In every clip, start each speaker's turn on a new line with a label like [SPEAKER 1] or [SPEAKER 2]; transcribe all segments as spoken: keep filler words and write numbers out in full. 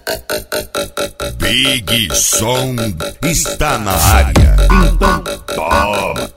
[SPEAKER 1] Big Som está na área. Então toma.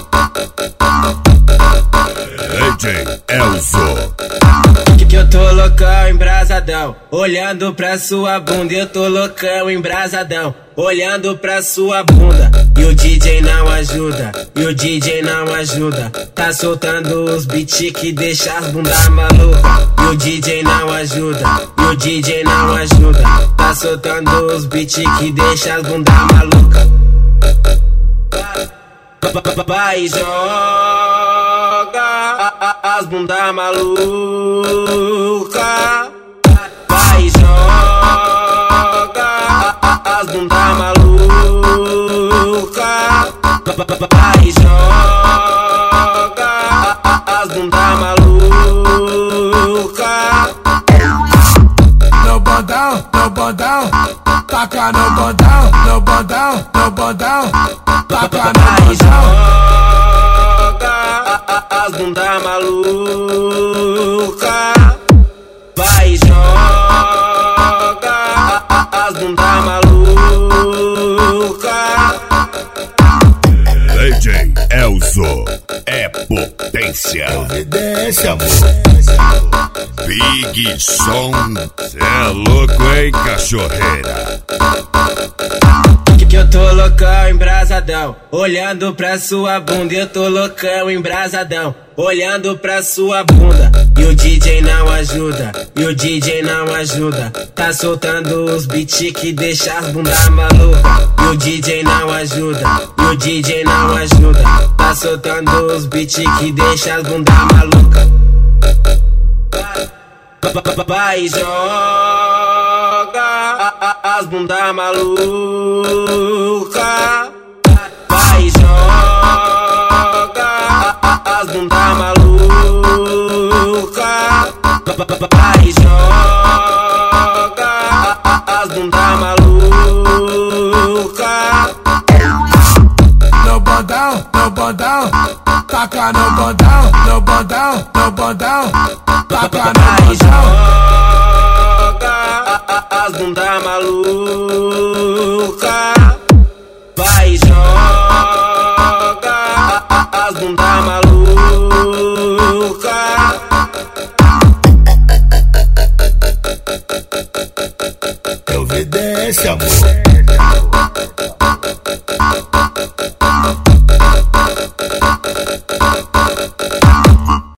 [SPEAKER 1] D J Elzo.
[SPEAKER 2] Que eu tô loucão, embrasadão, olhando pra sua bunda. Eu tô loucão, embrasadão, olhando pra sua bunda. E o D J não ajuda, e o D J não ajuda. Tá soltando os beats que deixa as bundas maluca. E o D J não ajuda, e o D J não ajuda. Tá soltando os beats que deixa as bundas maluca. Vai, joga as bundas maluca. Vai, joga as bundas maluca. Vai, joga as bundas maluca.
[SPEAKER 3] No bondão, no bondão, taca no bondão, no bondão, no bondão, taca no bondão.
[SPEAKER 2] As bundas maluca. Vai, joga as bundas maluca.
[SPEAKER 1] D J Elzo é potência.
[SPEAKER 3] Evidência, amor.
[SPEAKER 1] Big Som, cê é louco, hein, cachorreira?
[SPEAKER 2] Que eu tô loucão, embrasadão, olhando pra sua bunda. Eu tô loucão, embrasadão, olhando pra sua bunda. E o D J não ajuda, e o D J não ajuda. Tá soltando os beats que deixa as bundas maluca. E o D J não ajuda, e o D J não ajuda. Tá soltando os beats que deixa as bundas maluca. Vai, joga as bundas maluca. Vai, joga as bundas maluca. Vai, joga as bundas maluca.
[SPEAKER 3] No bondão, no bondão, taca no bondão, no bondão, no bondão, taca no bondão.
[SPEAKER 2] As bundas maluca.